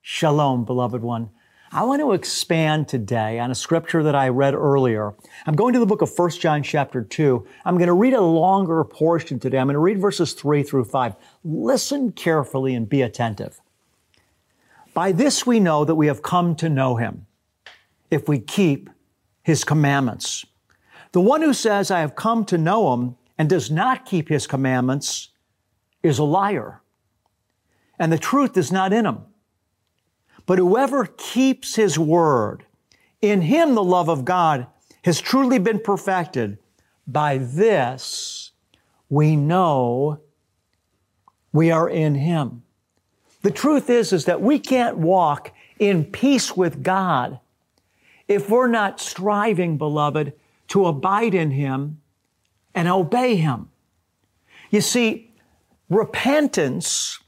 Shalom, beloved one. I want to expand today on a scripture that I read earlier. I'm going to the book of 1 John chapter 2. I'm going to read a longer portion today. I'm going to read verses 3 through 5. Listen carefully and be attentive. By this we know that we have come to know Him, if we keep His commandments. The one who says, I have come to know Him, and does not keep His commandments is a liar, and the truth is not in him. But whoever keeps His word, in him the love of God has truly been perfected. By this we know we are in Him. The truth is that we can't walk in peace with God if we're not striving, beloved, to abide in Him and obey Him. You see, repentance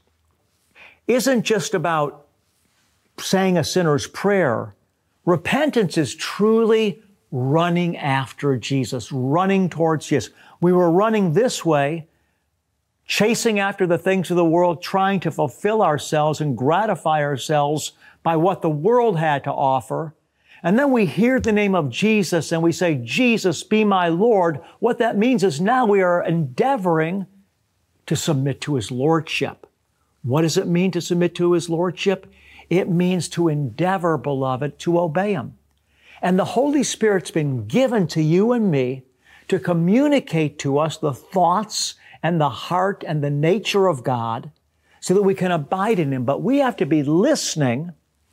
isn't just about saying a sinner's prayer. Repentance is truly running after Jesus, running towards Jesus. We were running this way, chasing after the things of the world, trying to fulfill ourselves and gratify ourselves by what the world had to offer. And then we hear the name of Jesus and we say, Jesus, be my Lord. What that means is now we are endeavoring to submit to His Lordship. What does it mean to submit to His Lordship? It means to endeavor, beloved, to obey Him. And the Holy Spirit's been given to you and me to communicate to us the thoughts and the heart and the nature of God so that we can abide in Him. But we have to be listening.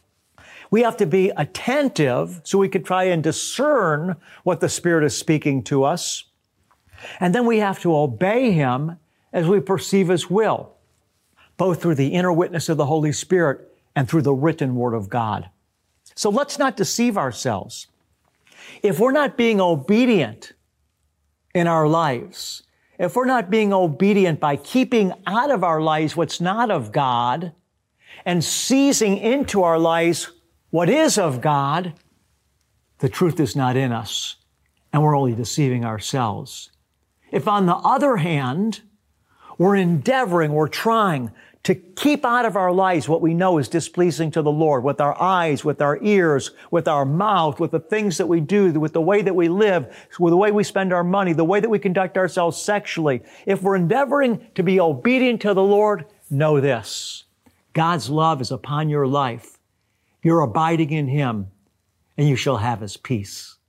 We have to be attentive so we can try and discern what the Spirit is speaking to us. And then we have to obey Him as we perceive His will, both through the inner witness of the Holy Spirit and through the written Word of God. So let's not deceive ourselves. If we're not being obedient in our lives, if we're not being obedient by keeping out of our lives what's not of God and seizing into our lives what is of God, the truth is not in us and we're only deceiving ourselves. If on the other hand, we're endeavoring, we're trying to keep out of our lives what we know is displeasing to the Lord, with our eyes, with our ears, with our mouth, with the things that we do, with the way that we live, with the way we spend our money, the way that we conduct ourselves sexually. If we're endeavoring to be obedient to the Lord, know this: God's love is upon your life. You're abiding in Him, and you shall have His peace.